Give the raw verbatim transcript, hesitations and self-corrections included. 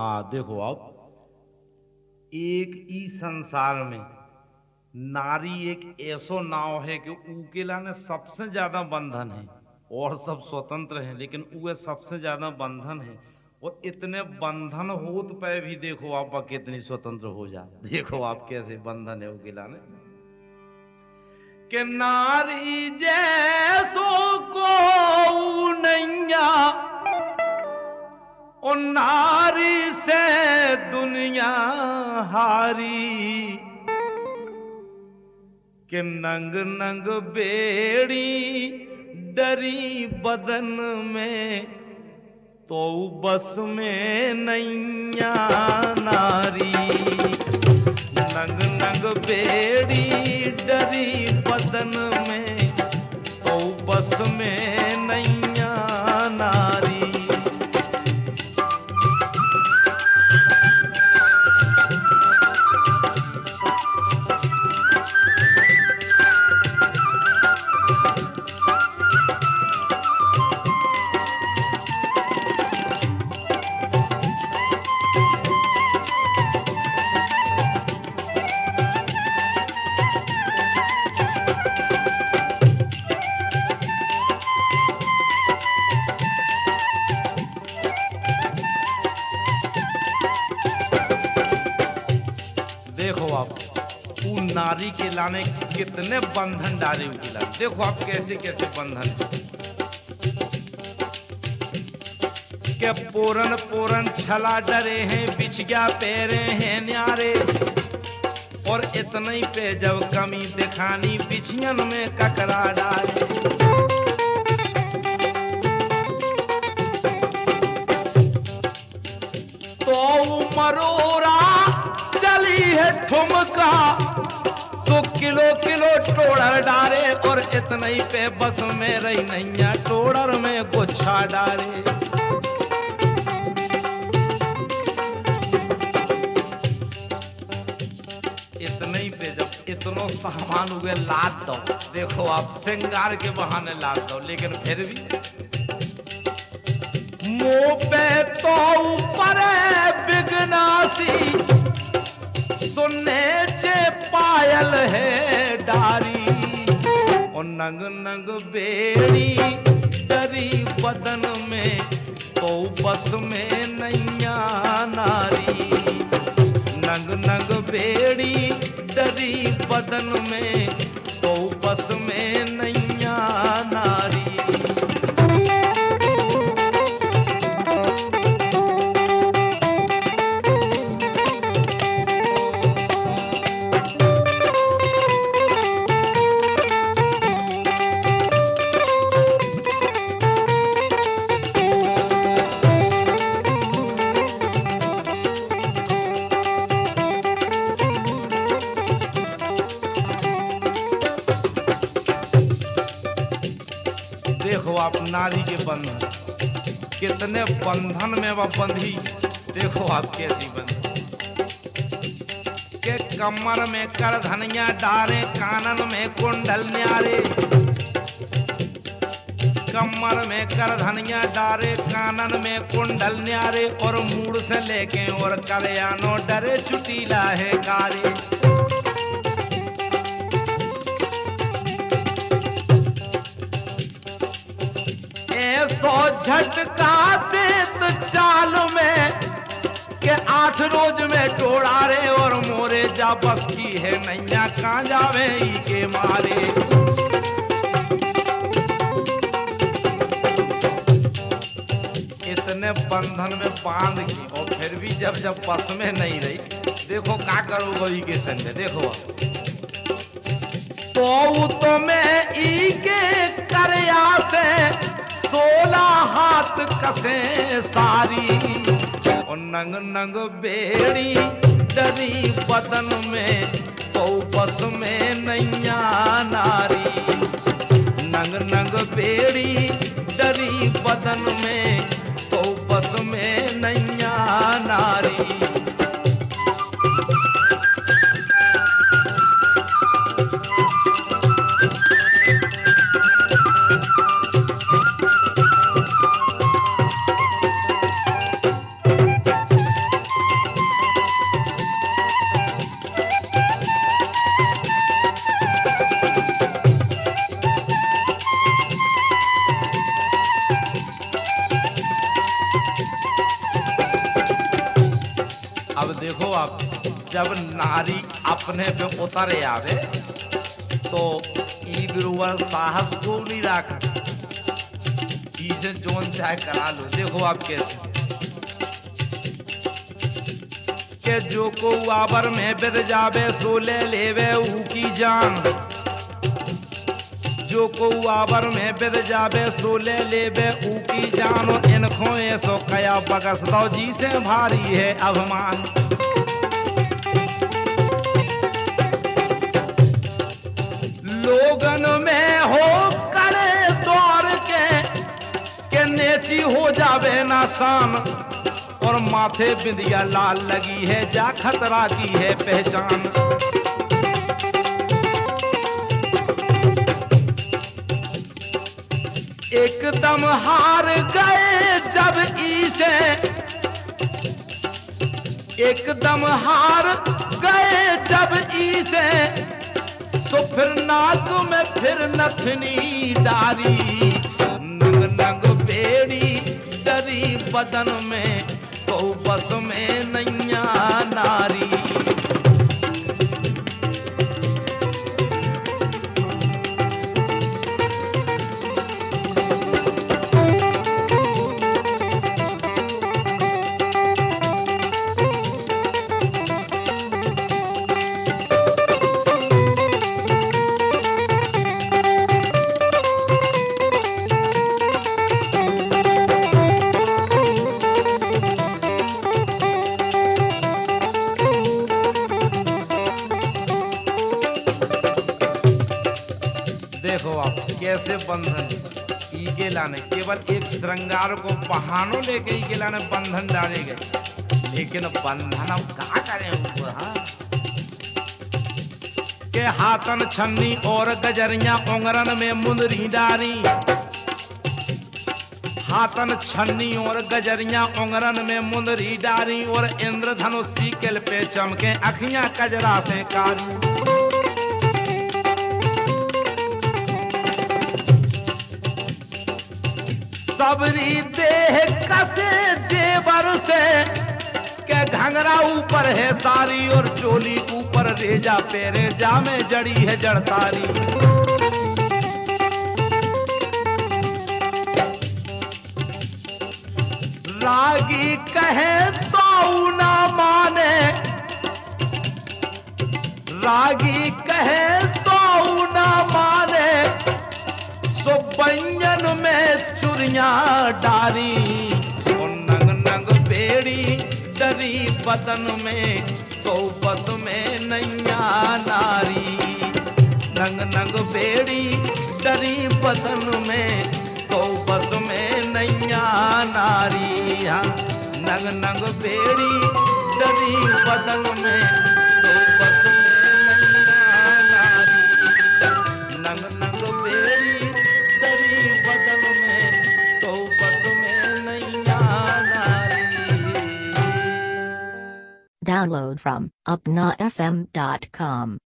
हाँ देखो आप, एक ई संसार में नारी एक ऐसो नाव है कि उकेला ने सबसे ज्यादा बंधन है और सब स्वतंत्र हैं, लेकिन वह सबसे ज्यादा बंधन है। और इतने बंधन होत पे भी देखो आप कितनी स्वतंत्र हो जा। देखो आप कैसे बंधन है उकेला ने कि नारी जैसो को नैया और नारी से दुनिया हारी कि नंग नंग बेड़ी डरी बदन में तो बस में नैया नारी। नंग नंग बेड़ी डरी बदन में तो बस में नैया नारी। नारी के लाने कितने बंधन डाले उकेला। देखो आप कैसे कैसे बंधन के पोरन पोरन छला डरे हैं, बिछ गया पैरे हैं न्यारे। और इतने ही पे जब कमी दिखानी बिछियन में ककरा डाले। तो मरोरा चली है ठुमका तो किलो किलो टोड़र डारे। और इतना ही पे बस में रही नैया टोड़र में गुच्छा डारे। इतने ही पे जब इतनो सामान हुए लाद दो, देखो आप श्रृंगार के बहाने लाद दो, लेकिन फिर भी मुंह पे तो ऊपर बिगनासी सुनने चे पायल है डारी। और नंग नंग बेड़ी डरी बदन में तो बस में नैया नारी। नंग नंग बेड़ी डरी बदन में तो बस में नैया नारी। देखो आप नारी के बंधन कितने बंधन में वह बंधी। देखो आप कैसी बंधी के कमर में कर धनिया डारे, कानन में कुंडल न्यारे। कमर में कर धनिया डारे, कानन में कुंडल न्यारे। और मूड से लेके और कल्याणो डरे चुटीला है गारे। सौ झटका देत चाल में के आठ रोज में टोड़ा रे। और मोरे जा बस की है नैया कहाँ जावे ई के मारे। इतने बंधन में बांध की और फिर भी जब जब बस में नहीं रही, देखो क्या करो ई के संग। देखो तो तो मैं ई के करया से सोलह हाथ कसे सारी। और नंग नंग बेड़ी डरी बदन में तो बस में नैया नारी। नंग नंग बेड़ी डरी बदन में तो बस में नैया नारी। देखो आप, जब नारी अपने पे उतर आवे तो ई गुरुवर साहस को नहीं रख, इसे जोन चाहे करा लो। देखो आप कैसे के जो को आबर में बिद जावे सो ले लेवे ऊ की जान, जो को आबर में बिद जावे सो ले लेवे ऊ की जान। इनको ऐसो कया बगस दो जी से भारी है अभिमान। लोगन में हो करे दौर के के नेची हो जावे नासान, और माथे बिंदिया लाल लगी है जा खतरा की है पहचान। एकदम हार गए जब इसे, एकदम हार गए जब इसे, तो फिर नाक में फिर नथनी डारी। नंग नंग बेड़ी डरी बदन में तो बस में नैया नारी। देखो आप कैसे बंधन ई के लाने, केवल एक श्रृंगार को बहानों लेके ई के लाने बंधन डाले गए, लेकिन बंधन अब कहाँ करें उनको। हाँ के हाथन छन्नी और गजरिया उंगरन में मुंदरी डारी, हाथन छन्नी और गजरिया उंगरन में मुंदरी डारी, और इंद्रधनुष सीकल पे चमके अखियां कजरा से कारी। सबरी देह कसे जेवर से के घंगरा ऊपर है सारी, और चोली ऊपर रेजा पेरे जा में जड़ी है जड़तारी। रागी कहे तो ना माने, रागी कहे तो ना माने, तो व्यंजन में चुरिया डारी। और नंग नंग बेड़ी डरी बदन में तो बस में नैया नारी। नंग नंग बेड़ी डरी बदन में तो बस में नैया नारी। हाँ नंग नंग बेड़ी डरी बदन में तो बस में नैया नारी। नंग नंग बेड़ी डरी बदन में तो बस में नैया नारी। Download from upna f m dot com.